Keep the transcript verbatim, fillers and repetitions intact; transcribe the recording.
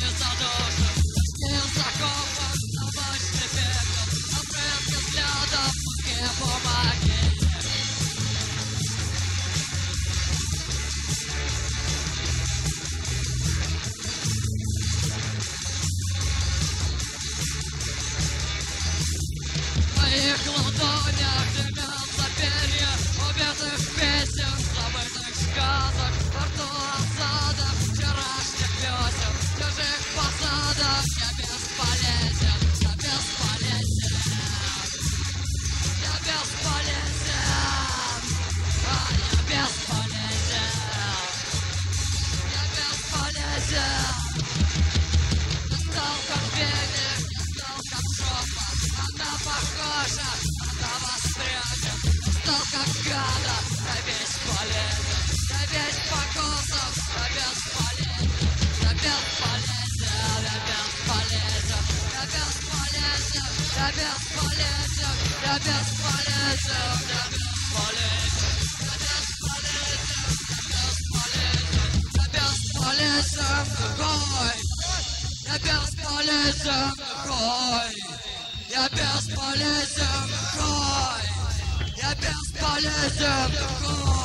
не задушит. Не закопан табачный пепел, открытки взглядом куски бумаги. В моих ладонях дымятся перья убитых песен, забытых сказок, во рту осадок вчерашних весен, чужих посадок. Я бесполезен, я бесполезен, я бесполезен, а я бесполезен, я бесполезен. Я стал как веник, я стал как жопа, она похожа, она воспрянет. Стал как гада, я бесполезен, я весь покосом, я бесполезен, я бесполезен, я бесполезен, я бесполезен, я бесполезен, я бесполезен, я бесполезен, я бесполезен, какой, я бесполезен, какой, я бесполезен, какой, я бесполезен, какой.